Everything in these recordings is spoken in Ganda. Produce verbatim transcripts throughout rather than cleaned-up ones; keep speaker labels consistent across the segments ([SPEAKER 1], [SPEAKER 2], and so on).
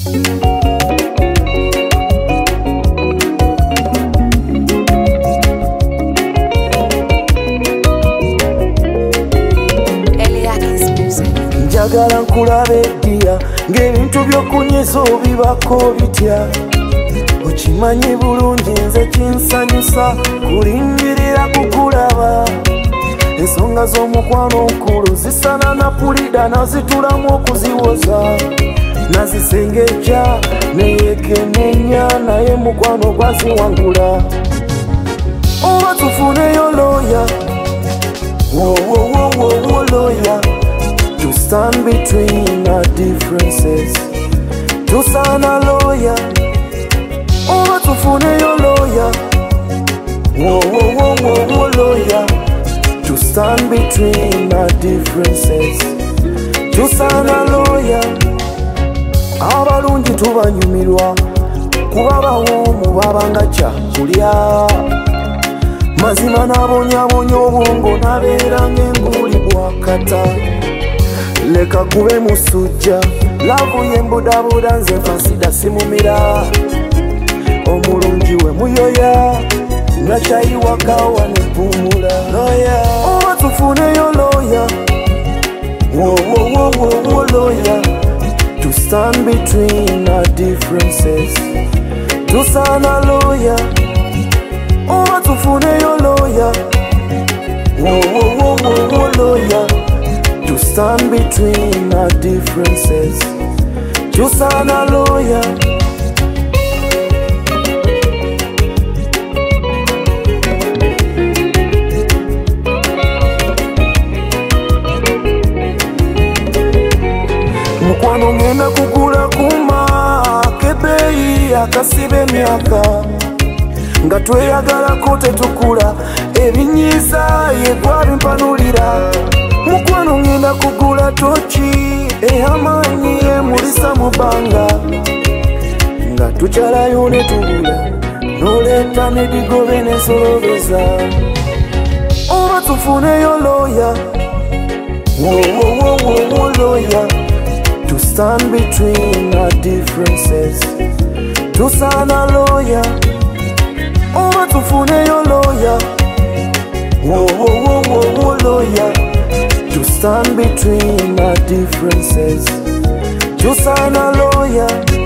[SPEAKER 1] Njagala nkulabe ddiya ng'ebintu by'okunyiza obibako bitya. Okimanyi bulungi nze kinsanyusa kulindirira kukulaba. Ensonga z'omukwano nkulu zisana na pulida nazitulamu okuziwoza. Nazisengejja neyekenenya naye mukwano gwaziwangula. Oba tufuneyo lawyer, wo wo wo wo wo lawyer, to stand between our differences. Tusana lawyer, oba tufuneyo lawyer, wo wo wo wo wo lawyer, to stand between our differences. Tusana lawyer, abalungi tubanyumirwa kuba bawomu babanga kyakulya. Mazima nabonyabonya obwongo nabeera ng'enguli bwakata. Leka kube musujja lavu y'embudabuda nze fansida simumira. Omulungi we muyoya nga kyayi wakawa nepumula. Oba tufuneyo lawyer, wo wo wo wo wo lawyer, to stand between our differences. Tusana lawyer, oba tufuneyo lawyer, wo wo wo wo wo lawyer, to stand between our differences. Tusana lawyer. Mukwano ngenda kugula kuma kebeyi akasiba emyaka nga tweyagalako tetukula ebinyiza yegwabimpanulira. Mukwano ngenda kugula toki ey'amaanyi emulisa mu bbanga nga tukyalayo ne tubula n'oleeta n'edigobe n'ensolobeza. Oba tufuneyo lawyer, wo wo wo wo wo lawyer, to stand between our differences. Tusana lawyer, oba tufuneyo lawyer, wo wo wo wo wo lawyer, to stand between our differences. Tusana lawyer.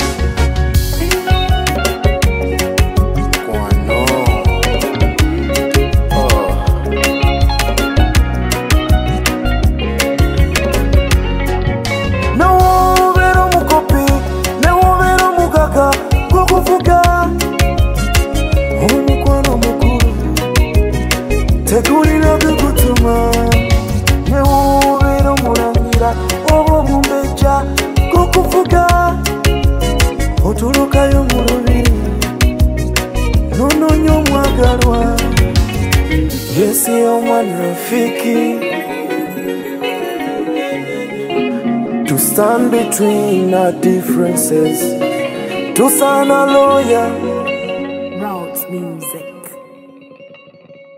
[SPEAKER 1] Tegulira kugutuma newubeera omulangira oba omumbeja gukuvuga. Otulukayo mu lubiri nononya omwagalwa. Yesi omwana rafiki, to stand between our differences. Tusana lawyer,